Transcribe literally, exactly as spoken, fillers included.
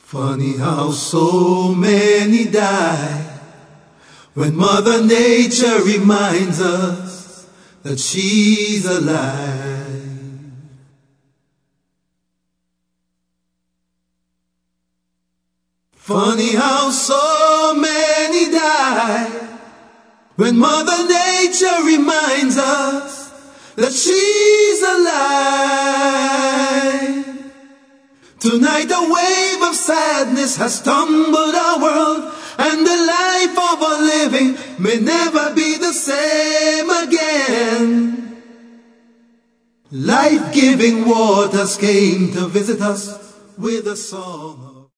Funny how so many die when Mother Nature reminds us that she's alive. Funny how so many die when Mother Nature reminds us that she's alive. Tonight a wave of sadness has tumbled our world, and the life of a living may never be the same again. Life-giving waters came to visit us with a song.